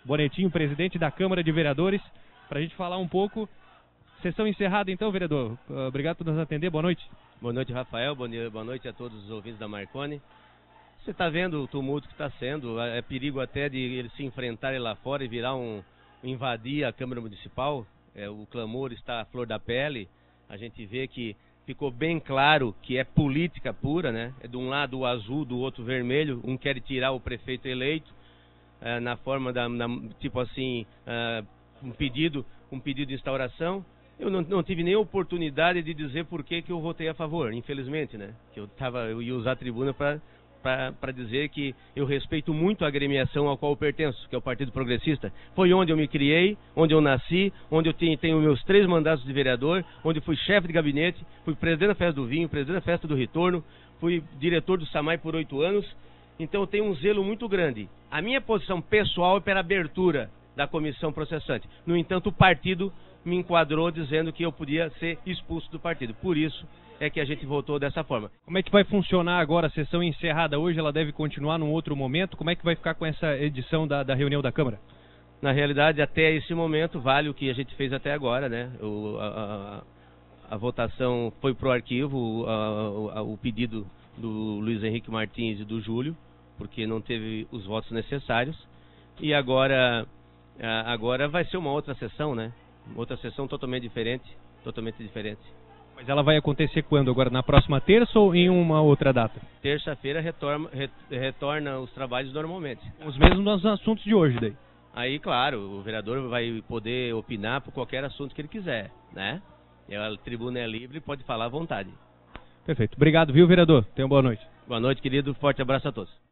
Bonetinho, presidente da Câmara de Vereadores, para a gente falar um pouco. Sessão encerrada então, vereador. Obrigado por nos atender, boa noite. Boa noite, Rafael, boa noite a todos os ouvintes da Marconi. Você está vendo o tumulto que está sendo, é perigo até de eles se enfrentarem lá fora e virar invadir a Câmara Municipal. O clamor está à flor da pele, a gente vê que ficou bem claro que é política pura, né? É de um lado o azul, do outro o vermelho, um quer tirar o prefeito eleito, na forma tipo assim, um pedido de instauração. Eu não tive nem oportunidade de dizer por que eu votei a favor, infelizmente, né? Que eu ia usar a tribuna para dizer que eu respeito muito a agremiação ao qual eu pertenço, que é o Partido Progressista. Foi onde eu me criei, onde eu nasci, onde eu tenho meus 3 mandatos de vereador, onde fui chefe de gabinete, fui presidente da Festa do Vinho, presidente da Festa do Retorno, fui diretor do SAMAI por 8 anos, então eu tenho um zelo muito grande. A minha posição pessoal é para a abertura da comissão processante. No entanto, o partido me enquadrou dizendo que eu podia ser expulso do partido. Por isso é que a gente votou dessa forma. Como é que vai funcionar agora a sessão encerrada hoje? Ela deve continuar num outro momento? Como é que vai ficar com essa edição da reunião da Câmara? Na realidade, até esse momento, vale o que a gente fez até agora, né? A votação foi para o arquivo, o pedido do Luiz Henrique Martins e do Júlio, porque não teve os votos necessários. E agora vai ser uma outra sessão, né? Outra sessão totalmente diferente. Mas ela vai acontecer quando? Agora na próxima terça ou em uma outra data? Terça-feira retorna os trabalhos normalmente. Os mesmos assuntos de hoje daí? Aí, claro, o vereador vai poder opinar por qualquer assunto que ele quiser, né? E a tribuna é livre e pode falar à vontade. Perfeito. Obrigado, viu, vereador? Tenha uma boa noite. Boa noite, querido. Forte abraço a todos.